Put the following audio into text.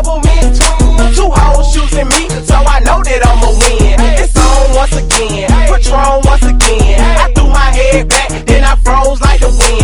government twin. Two hoes choosing me, so I know that I'ma win. It's on once again, Patron once again. I threw my head back, then I froze like the wind.